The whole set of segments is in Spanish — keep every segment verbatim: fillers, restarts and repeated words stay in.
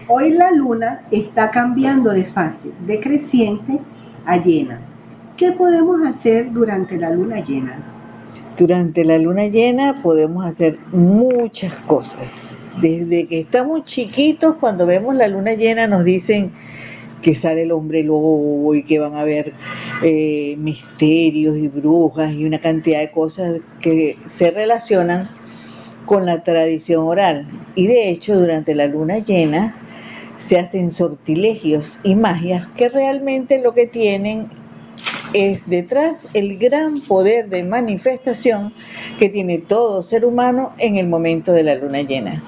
Hoy la luna está cambiando de fase, de creciente a llena. ¿Qué podemos hacer durante la luna llena? Durante la luna llena podemos hacer muchas cosas. Desde que estamos chiquitos, cuando vemos la luna llena, nos dicen que sale el hombre lobo y que van a haber eh, misterios y brujas y una cantidad de cosas que se relacionan con la tradición oral. Y de hecho, durante la luna llena se hacen sortilegios y magias que realmente lo que tienen es detrás el gran poder de manifestación que tiene todo ser humano en el momento de la luna llena.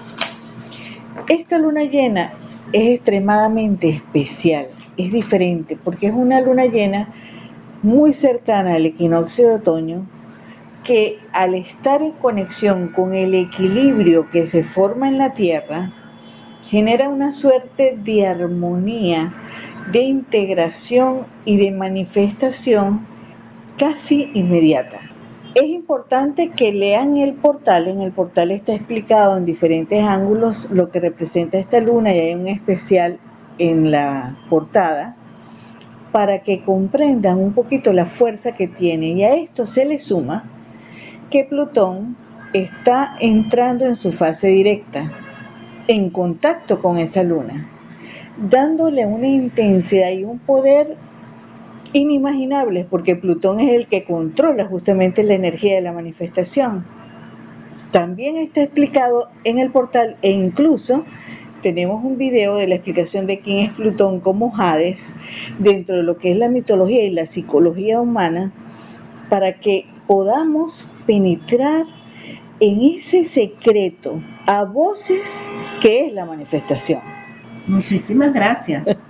Esta luna llena es extremadamente especial, es diferente porque es una luna llena muy cercana al equinoccio de otoño que al estar en conexión con el equilibrio que se forma en la Tierra, genera una suerte de armonía, de integración y de manifestación casi inmediata. Es importante que lean el portal. En el portal está explicado en diferentes ángulos lo que representa esta luna y hay un especial en la portada para que comprendan un poquito la fuerza que tiene. Y a esto se le suma que Plutón está entrando en su fase directa, en contacto con esa luna, dándole una intensidad y un poder inimaginables, porque Plutón es el que controla justamente la energía de la manifestación. También está explicado en el portal e incluso tenemos un video de la explicación de quién es Plutón como Hades dentro de lo que es la mitología y la psicología humana para que podamos penetrar en ese secreto a voces que es la manifestación. Muchísimas gracias.